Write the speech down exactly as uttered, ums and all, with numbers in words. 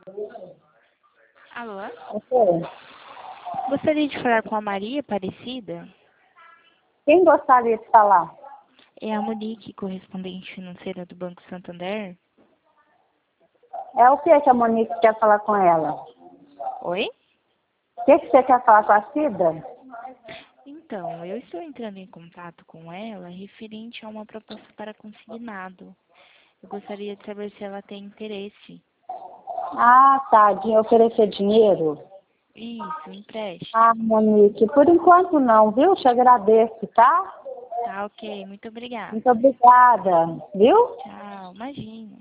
Alô? Ok. Gostaria de falar com a Maria Aparecida? Quem gostaria de falar? É a Monique, correspondente financeira do Banco Santander. É o que que a Monique quer falar com ela? Oi? O que que você quer falar com a Cida? Então, eu estou entrando em contato com ela referente a uma proposta para consignado. Eu gostaria de saber se ela tem interesse. Ah, tá, de oferecer dinheiro? Isso, empréstimo. Ah, Monique, por enquanto não, viu? Te agradeço, tá? Tá, ok. Muito obrigada. Muito obrigada, viu? Tchau. Imagina.